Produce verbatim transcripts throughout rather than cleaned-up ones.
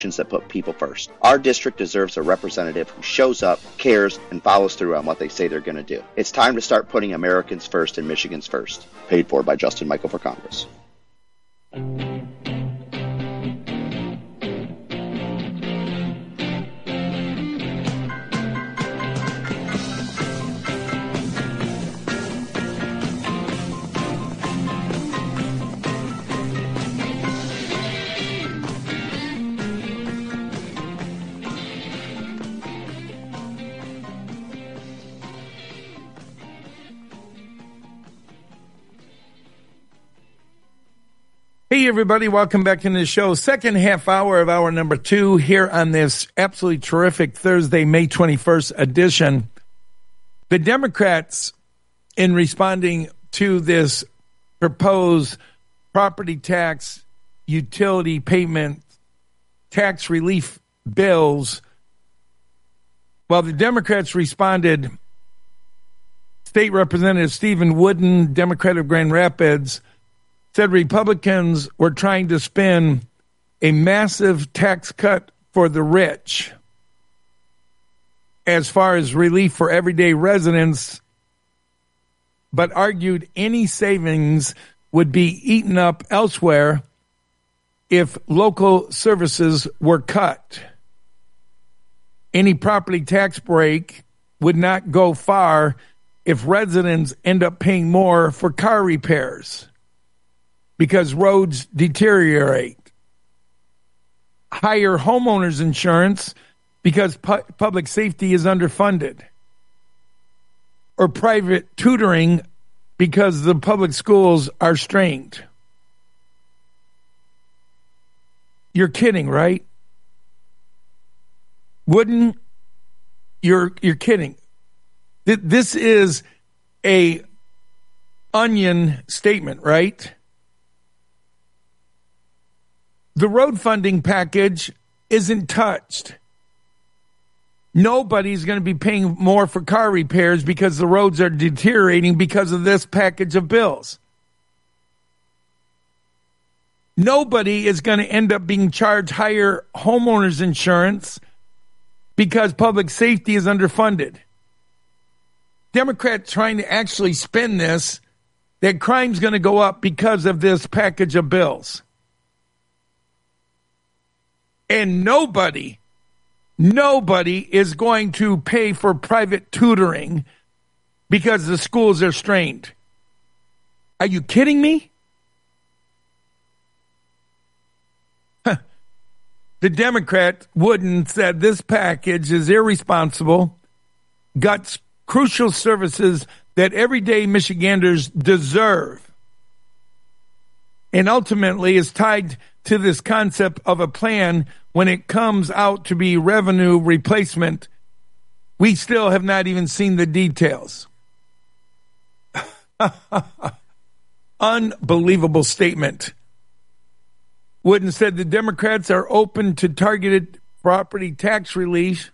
that put people first. Our district deserves a representative who shows up, cares, and follows through on what they say they're going to do. It's time to start putting Americans first and Michigans first. Paid for by Justin Michael for Congress. Hey, everybody. Welcome back into the show. Second half hour of hour number two here on this absolutely terrific Thursday, May twenty-first edition. The Democrats, in responding to this proposed property tax, utility payment, tax relief bills, well, the Democrats responded. State Representative Stephen Wooden, Democrat of Grand Rapids, said Republicans were trying to spin a massive tax cut for the rich as far as relief for everyday residents, but argued any savings would be eaten up elsewhere if local services were cut. Any property tax break would not go far if residents end up paying more for car repairs, because roads deteriorate. Higher homeowners insurance because pu- public safety is underfunded. Or private tutoring because the public schools are strained. You're kidding, right? Wouldn't you're you're kidding. Th- this is a onion statement, right? The road funding package isn't touched. Nobody's going to be paying more for car repairs because the roads are deteriorating because of this package of bills. Nobody is going to end up being charged higher homeowners insurance because public safety is underfunded. Democrats trying to actually spin this, that crime's going to go up because of this package of bills. And nobody, nobody is going to pay for private tutoring because the schools are strained. Are you kidding me? Huh. The Democrat Wooden said this package is irresponsible, guts crucial services that everyday Michiganders deserve, and ultimately is tied to this concept of a plan when it comes out to be revenue replacement. We still have not even seen the details. Unbelievable statement. Wooden said the Democrats are open to targeted property tax relief,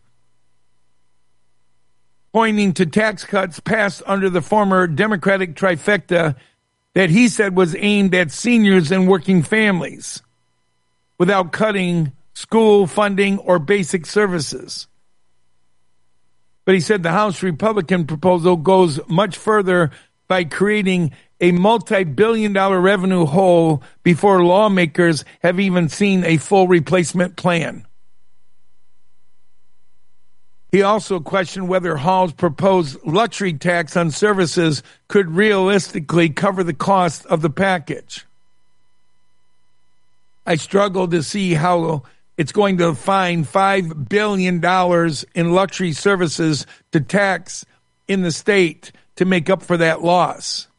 pointing to tax cuts passed under the former Democratic trifecta that he said was aimed at seniors and working families, without cutting school funding or basic services. But he said the House Republican proposal goes much further by creating a multi-billion dollar revenue hole before lawmakers have even seen a full replacement plan. He also questioned whether Hall's proposed luxury tax on services could realistically cover the cost of the package. I struggle to see how it's going to find five billion dollars in luxury services to tax in the state to make up for that loss.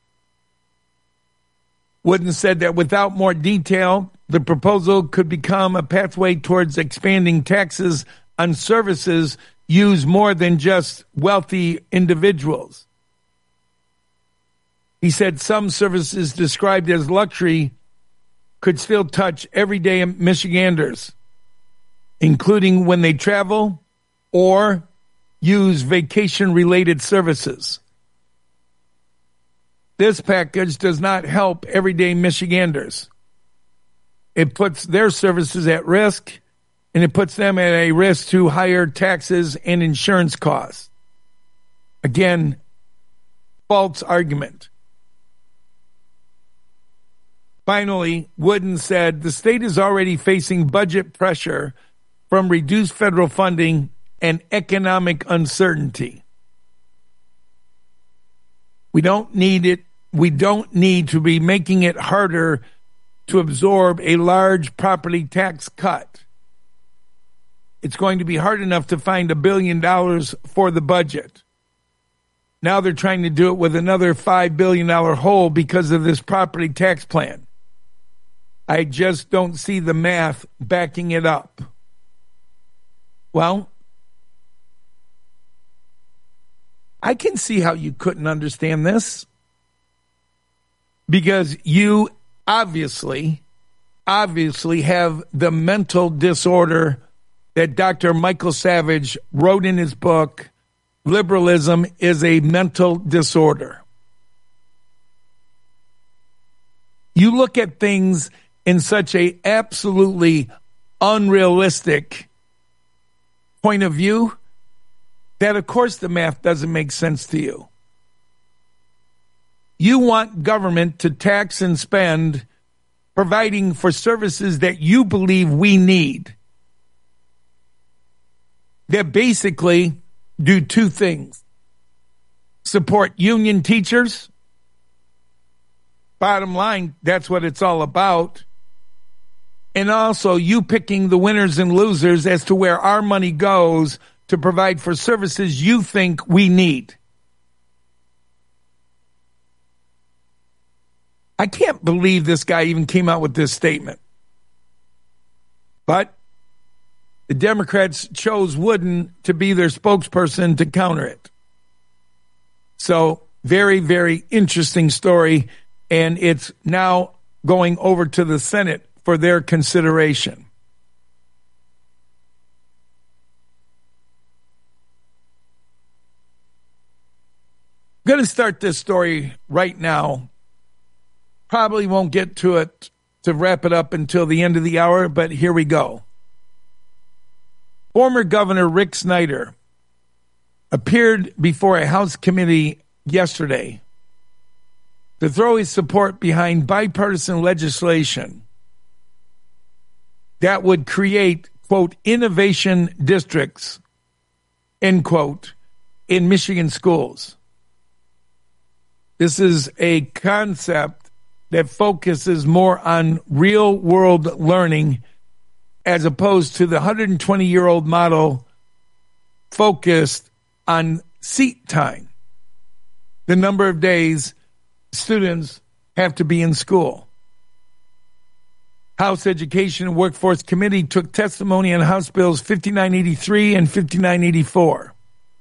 Wooden said that without more detail, the proposal could become a pathway towards expanding taxes on services used more than just wealthy individuals. He said some services described as luxury could still touch everyday Michiganders, including when they travel or use vacation-related services. This package does not help everyday Michiganders. It puts their services at risk and it puts them at a risk to higher taxes and insurance costs. Again, false argument. Finally, Wooden said the state is already facing budget pressure from reduced federal funding and economic uncertainty. We don't need it. We don't need to be making it harder to absorb a large property tax cut. It's going to be hard enough to find a billion dollars for the budget. Now they're trying to do it with another five billion dollars hole because of this property tax plan. I just don't see the math backing it up. Well, I can see how you couldn't understand this, because you obviously, obviously have the mental disorder that Doctor Michael Savage wrote in his book, Liberalism is a Mental Disorder. You look at things in such a absolutely unrealistic point of view that, of course, the math doesn't make sense to you. You want government to tax and spend, providing for services that you believe we need, that basically do two things: support union teachers. Bottom line, that's what it's all about. And also you picking the winners and losers as to where our money goes to provide for services you think we need. I can't believe this guy even came out with this statement. But the Democrats chose Wooden to be their spokesperson to counter it. So, very, very interesting story, and it's now going over to the Senate for their consideration. I'm going to start this story right now. Probably won't get to it to wrap it up until the end of the hour, but here we go. Former Governor Rick Snyder appeared before a House committee yesterday to throw his support behind bipartisan legislation that would create, quote, innovation districts, end quote, in Michigan schools. This is a concept that focuses more on real-world learning as opposed to the one hundred twenty-year-old model focused on seat time, the number of days students have to be in school. House Education and Workforce Committee took testimony on House Bills fifty-nine eighty-three and fifty-nine eighty-four.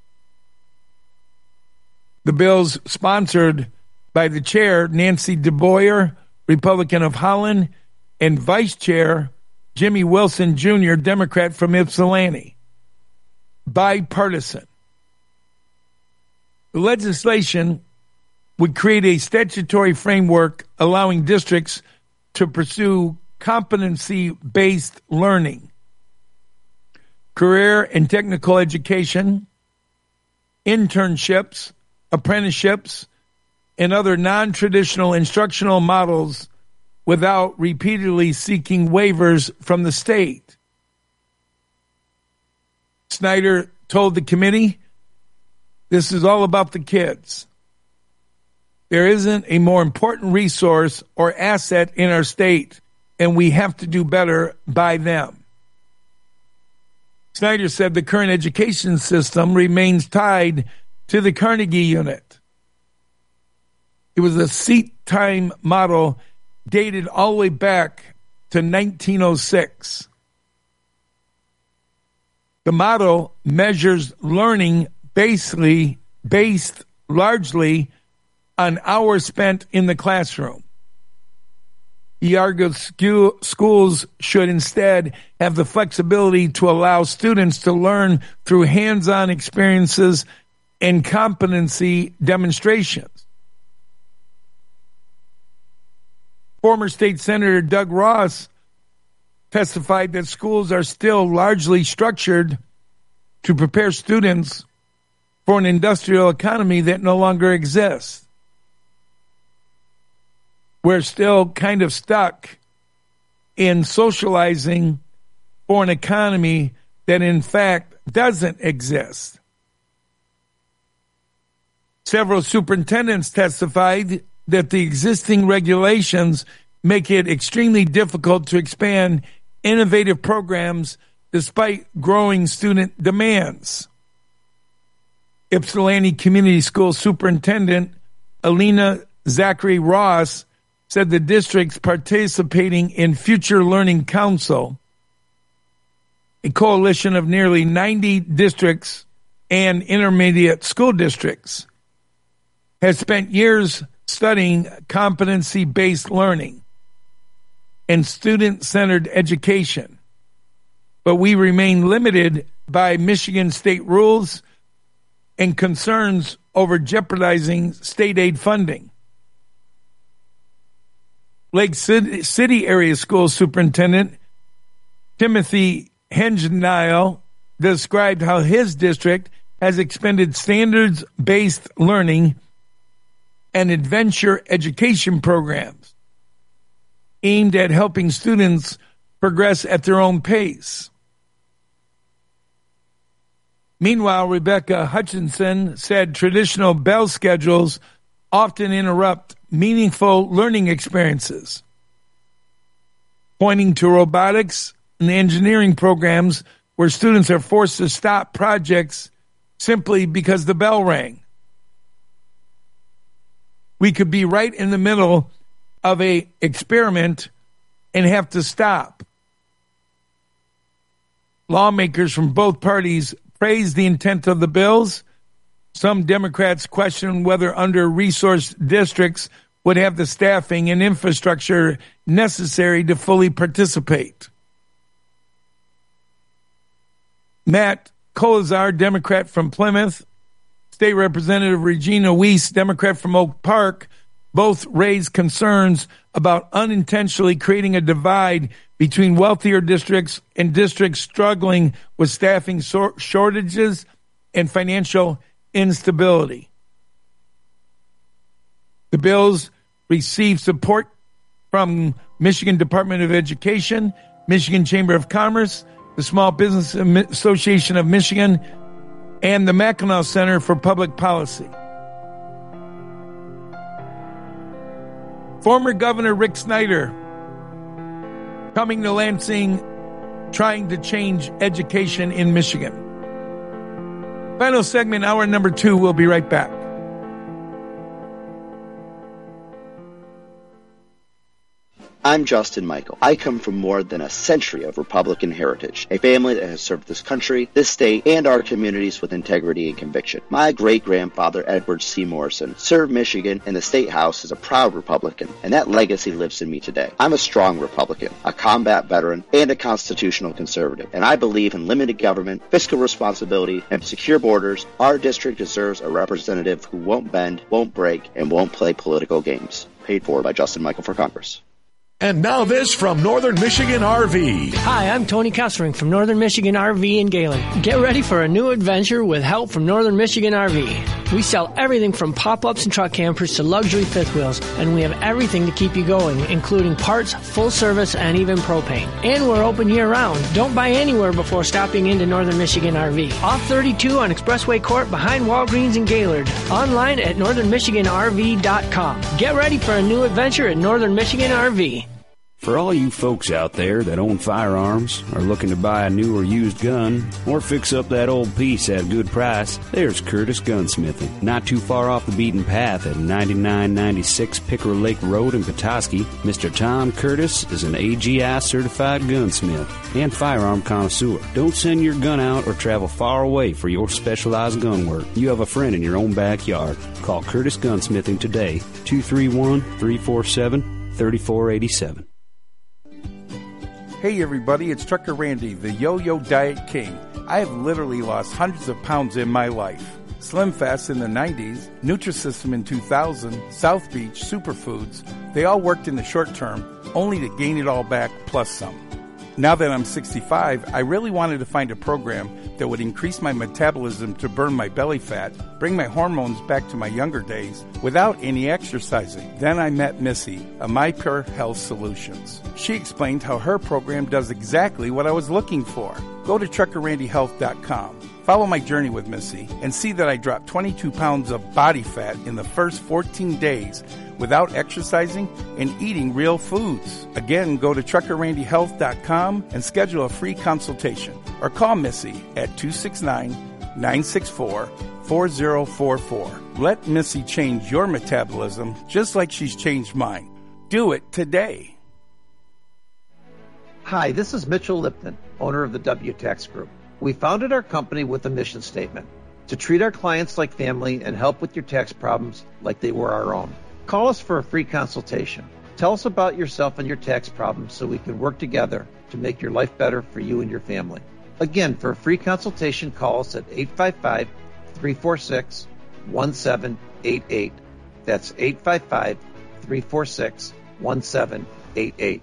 The bills sponsored by the chair, Nancy DeBoyer, Republican of Holland, and Vice Chair, Jimmy Wilson Junior, Democrat from Ypsilanti. Bipartisan. The legislation would create a statutory framework allowing districts to pursue competency-based learning, career and technical education, internships, apprenticeships, and other non-traditional instructional models without repeatedly seeking waivers from the state. Snyder told the committee, "This is all about the kids. There isn't a more important resource or asset in our state, and we have to do better by them." Snyder said the current education system remains tied to the Carnegie Unit. It was a seat time model dated all the way back to nineteen oh six. The model measures learning basically based largely on hours spent in the classroom. He argued scu- schools should instead have the flexibility to allow students to learn through hands-on experiences and competency demonstrations. Former State Senator Doug Ross testified that schools are still largely structured to prepare students for an industrial economy that no longer exists. We're still kind of stuck in socializing for an economy that in fact doesn't exist. Several superintendents testified that the existing regulations make it extremely difficult to expand innovative programs despite growing student demands. Ypsilanti Community School Superintendent Alina Zachary Ross said the district's participating in Future Learning Council, a coalition of nearly ninety districts and intermediate school districts, has spent years studying competency-based learning and student-centered education. But we remain limited by Michigan state rules and concerns over jeopardizing state aid funding. Lake City Area School Superintendent Timothy Hengenile described how his district has expanded standards-based learning and adventure education programs aimed at helping students progress at their own pace. Meanwhile, Rebecca Hutchinson said traditional bell schedules often interrupt meaningful learning experiences, pointing to robotics and engineering programs where students are forced to stop projects simply because the bell rang. We could be right in the middle of a experiment and have to stop. Lawmakers from both parties praised the intent of the bills. Some Democrats questioned whether under-resourced districts would have the staffing and infrastructure necessary to fully participate. Matt Colazar, Democrat from Plymouth, State Representative Regina Weiss, Democrat from Oak Park, both raised concerns about unintentionally creating a divide between wealthier districts and districts struggling with staffing shortages and financial instability. The bills received support from Michigan Department of Education, Michigan Chamber of Commerce, the Small Business Association of Michigan, and the Mackinac Center for Public Policy. Former Governor Rick Snyder coming to Lansing, trying to change education in Michigan. Final segment, hour number two. We'll be right back. I'm Justin Michael. I come from more than a century of Republican heritage, a family that has served this country, this state, and our communities with integrity and conviction. My great-grandfather, Edward C. Morrison, served Michigan in the State House as a proud Republican, and that legacy lives in me today. I'm a strong Republican, a combat veteran, and a constitutional conservative, and I believe in limited government, fiscal responsibility, and secure borders. Our district deserves a representative who won't bend, won't break, and won't play political games. Paid for by Justin Michael for Congress. And now this from Northern Michigan R V. Hi, I'm Tony Kessering from Northern Michigan R V in Gaylord. Get ready for a new adventure with help from Northern Michigan R V. We sell everything from pop-ups and truck campers to luxury fifth wheels, and we have everything to keep you going, including parts, full service, and even propane. And we're open year-round. Don't buy anywhere before stopping into Northern Michigan R V. Off thirty-two on Expressway Court behind Walgreens in Gaylord. Online at northern michigan r v dot com. Get ready for a new adventure at Northern Michigan R V. For all you folks out there that own firearms, are looking to buy a new or used gun, or fix up that old piece at a good price, there's Curtis Gunsmithing. Not too far off the beaten path at ninety-nine ninety-six Picker Lake Road in Petoskey, Mister Tom Curtis is an A G I certified gunsmith and firearm connoisseur. Don't send your gun out or travel far away for your specialized gun work. You have a friend in your own backyard. Call Curtis Gunsmithing today, two three one, three four seven, three four eight seven. Hey everybody, it's Trucker Randy, the Yo-Yo Diet King. I have literally lost hundreds of pounds in my life. Slim Fast in the nineties, Nutrisystem in two thousand, South Beach, Superfoods, they all worked in the short term, only to gain it all back plus some. Now that I'm sixty-five, I really wanted to find a program that would increase my metabolism to burn my belly fat, bring my hormones back to my younger days without any exercising. Then I met Missy of My Pure Health Solutions. She explained how her program does exactly what I was looking for. Go to trucker randy health dot com. Follow my journey with Missy and see that I dropped twenty-two pounds of body fat in the first fourteen days without exercising and eating real foods. Again, go to trucker randy health dot com and schedule a free consultation or call Missy at two six nine, nine six four, four zero four four. Let Missy change your metabolism just like she's changed mine. Do it today. Hi, this is Mitchell Lipton, owner of the W Tax Group. We founded our company with a mission statement: to treat our clients like family and help with your tax problems like they were our own. Call us for a free consultation. Tell us about yourself and your tax problems so we can work together to make your life better for you and your family. Again, for a free consultation, call us at eight five five, three four six, one seven eight eight. That's eight five five, three four six, one seven eight eight.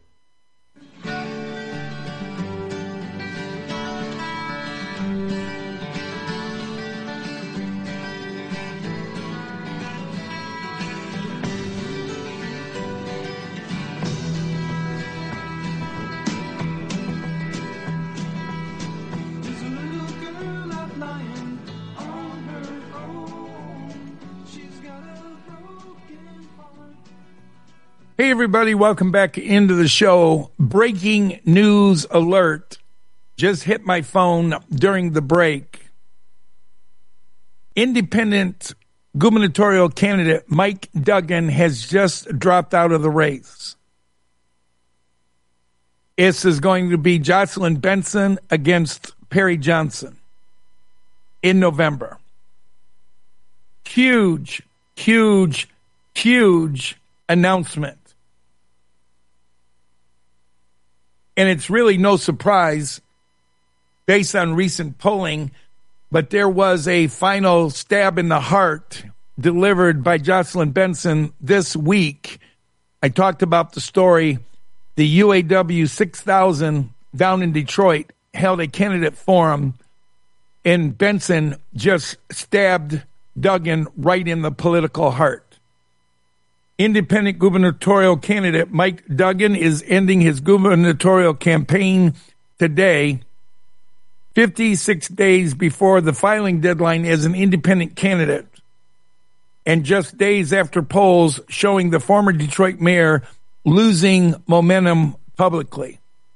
Hey, everybody, welcome back into the show. Breaking news alert. Just hit my phone during the break. Independent gubernatorial candidate Mike Duggan has just dropped out of the race. This is going to be Jocelyn Benson against Perry Johnson in November. Huge, huge, huge announcement. And it's really no surprise based on recent polling, but there was a final stab in the heart delivered by Jocelyn Benson this week. I talked about the story. The U A W six thousand down in Detroit held a candidate forum, and Benson just stabbed Duggan right in the political heart. Independent gubernatorial candidate Mike Duggan is ending his gubernatorial campaign today, fifty-six days before the filing deadline as an independent candidate, and just days after polls showing the former Detroit mayor losing momentum publicly.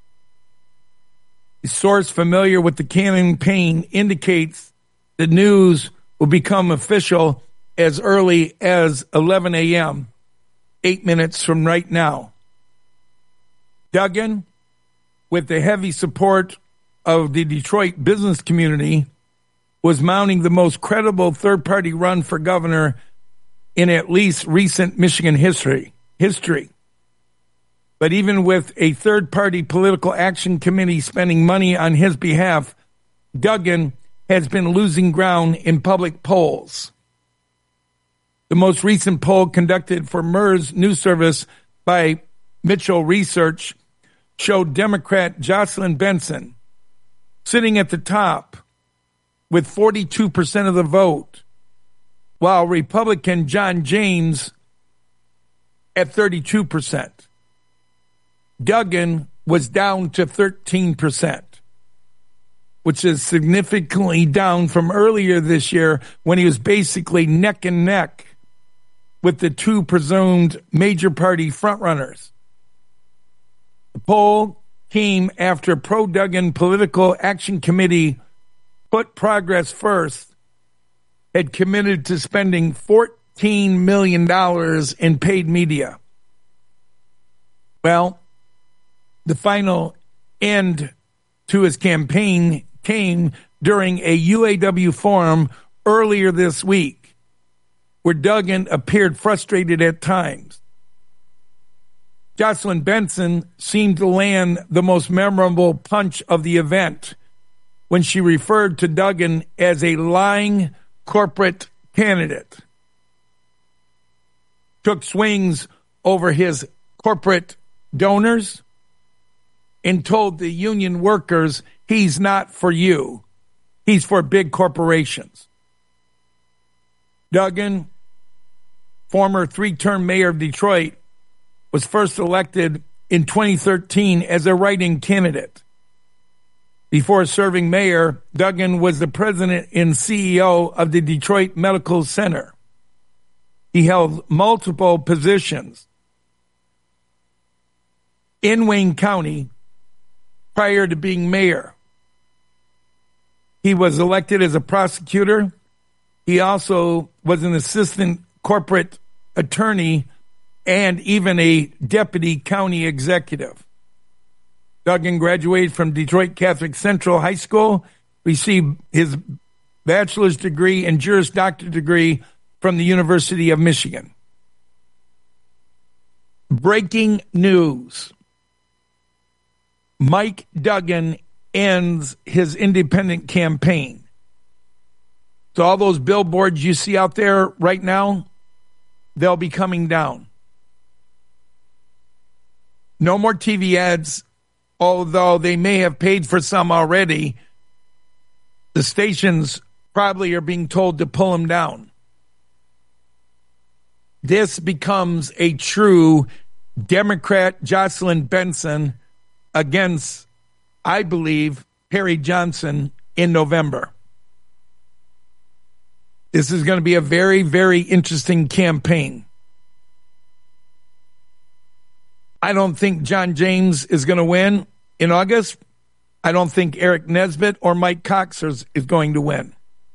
A source familiar with the campaign indicates the news will become official as early as eleven a.m., eight minutes from right now. Duggan, with the heavy support of the Detroit business community, was mounting the most credible third-party run for governor in at least recent Michigan history. history. But even with a third-party political action committee spending money on his behalf, Duggan has been losing ground in public polls. The most recent poll conducted for M E R S News Service by Mitchell Research showed Democrat Jocelyn Benson sitting at the top with forty-two percent of the vote, while Republican John James at thirty-two percent. Duggan was down to thirteen percent, which is significantly down from earlier this year when he was basically neck and neck with the two presumed major party frontrunners. The poll came after pro-Duggan Political Action Committee Put Progress First had committed to spending fourteen million dollars in paid media. Well, the final end to his campaign came during a U A W forum earlier this week, where Duggan appeared frustrated at times. Jocelyn Benson seemed to land the most memorable punch of the event when she referred to Duggan as a lying corporate candidate. Took swings over his corporate donors and told the union workers he's not for you. He's for big corporations. Duggan, former three-term mayor of Detroit, was first elected in twenty thirteen as a write-in candidate. Before serving mayor, Duggan was the president and C E O of the Detroit Medical Center. He held multiple positions in Wayne County prior to being mayor. He was elected as a prosecutor. He also was an assistant corporate attorney and even a deputy county executive. Duggan graduated from Detroit Catholic Central High School, received his bachelor's degree and Juris Doctor degree from the University of Michigan. Breaking news. Mike Duggan ends his independent campaign. So all those billboards you see out there right now, they'll be coming down. No more T V ads, although they may have paid for some already. The stations probably are being told to pull them down. This becomes a true Democrat Jocelyn Benson against, I believe, Perry Johnson in November. This is going to be a very, very interesting campaign. I don't think John James is going to win in August. I don't think Eric Nesbitt or Mike Cox is, is going to win.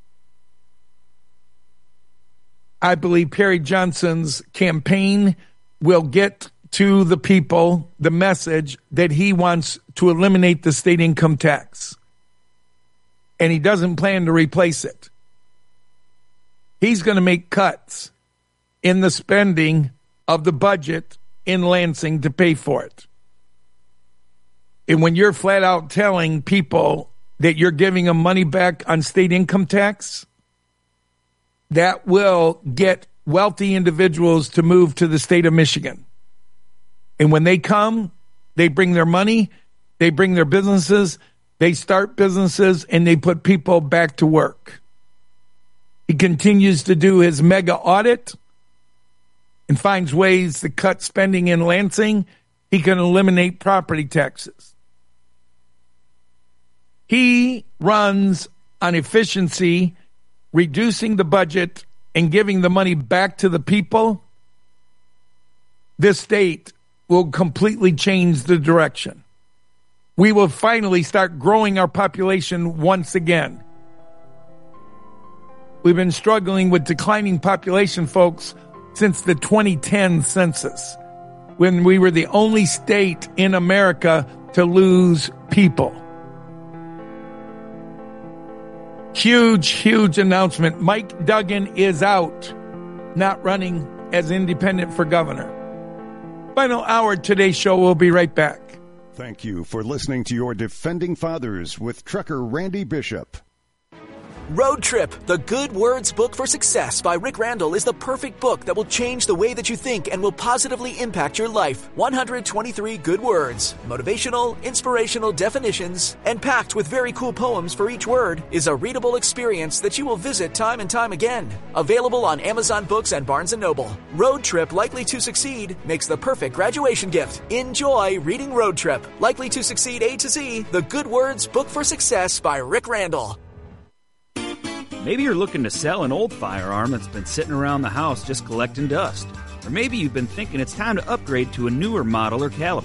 I believe Perry Johnson's campaign will get to the people the message that he wants to eliminate the state income tax. And he doesn't plan to replace it. He's going to make cuts in the spending of the budget in Lansing to pay for it. And when you're flat out telling people that you're giving them money back on state income tax, that will get wealthy individuals to move to the state of Michigan. And when they come, they bring their money, they bring their businesses, they start businesses, and they put people back to work. He continues to do his mega audit and finds ways to cut spending in Lansing. He can eliminate property taxes. He runs on efficiency, reducing the budget and giving the money back to the people. This state will completely change the direction. We will finally start growing our population once again. We've been struggling with declining population, folks, since the twenty ten census, when we were the only state in America to lose people. Huge, huge announcement. Mike Duggan is out, not running as independent for governor. Final hour of today's show. We'll be right back. Thank you for listening to your Defending Fathers with trucker Randy Bishop. Road Trip, the Good Words Book for Success by Rick Randall is the perfect book that will change the way that you think and will positively impact your life. one hundred twenty-three good words, motivational, inspirational definitions, and packed with very cool poems for each word is a readable experience that you will visit time and time again. Available on Amazon Books and Barnes and Noble. Road Trip, Likely to Succeed makes the perfect graduation gift. Enjoy reading Road Trip, Likely to Succeed A to Z, the Good Words Book for Success by Rick Randall. Maybe you're looking to sell an old firearm that's been sitting around the house just collecting dust. Or maybe you've been thinking it's time to upgrade to a newer model or caliber.